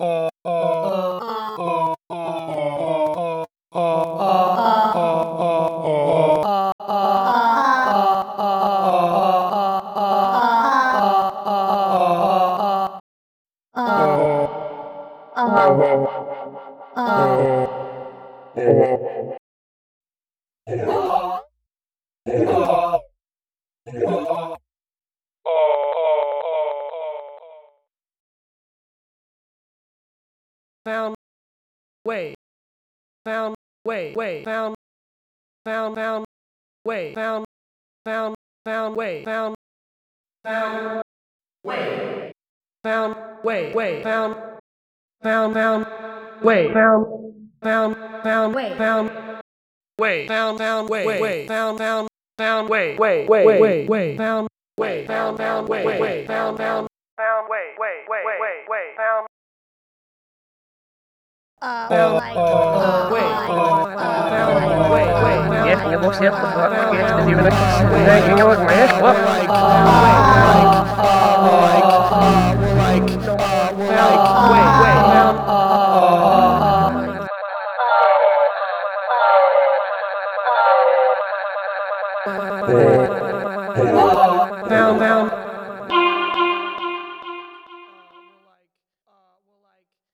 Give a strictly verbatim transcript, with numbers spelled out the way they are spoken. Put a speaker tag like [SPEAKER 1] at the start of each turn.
[SPEAKER 1] Found way, found way, way, found, found, found way, found, found, found way, found, found way, found way, way, found, found, found way, found, found, found way, found way, found, found way, way, found, found, found way, way, way, way, way, found way, found, found way, way, found, found, found way, way, way, way, way, found.
[SPEAKER 2] Yes, мне бог всех послал, конечно, не выносит. Да, я не могу, знаешь, вот.
[SPEAKER 1] Down, down.